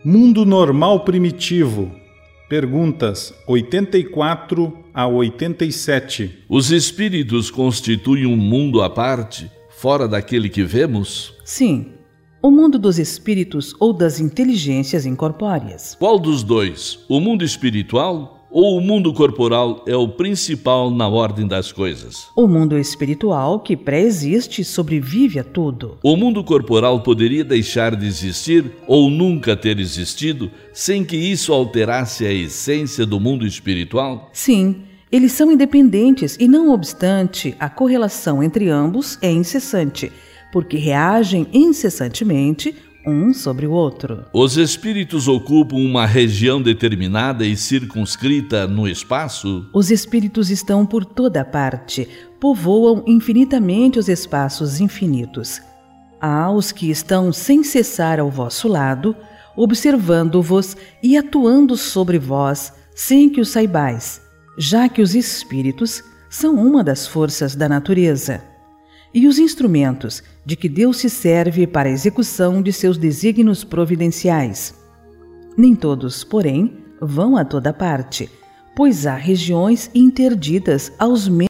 Mundo normal primitivo. Perguntas 84 a 87. Os espíritos constituem um mundo à parte, fora daquele que vemos? Sim, o mundo dos espíritos ou das inteligências incorpóreas. Qual dos dois, o mundo espiritual ou o mundo corporal, é o principal na ordem das coisas? O mundo espiritual, que pré-existe e sobrevive a tudo. O mundo corporal poderia deixar de existir ou nunca ter existido sem que isso alterasse a essência do mundo espiritual? Sim, eles são independentes e, não obstante, a correlação entre ambos é incessante, porque reagem incessantemente um sobre o outro. Os espíritos ocupam uma região determinada e circunscrita no espaço? Os espíritos estão por toda parte, povoam infinitamente os espaços infinitos. Há os que estão sem cessar ao vosso lado, observando-vos e atuando sobre vós, sem que o saibais, já que os espíritos são uma das forças da natureza e os instrumentos de que Deus se serve para a execução de seus desígnios providenciais. Nem todos, porém, vão a toda parte, pois há regiões interditas aos